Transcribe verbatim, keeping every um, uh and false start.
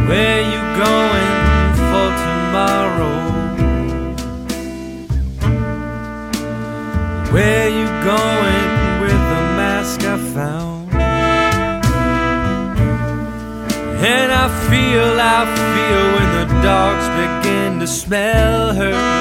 Where you going for tomorrow? Where you going with the mask I found? And I feel, I feel when the dogs begin to smell her.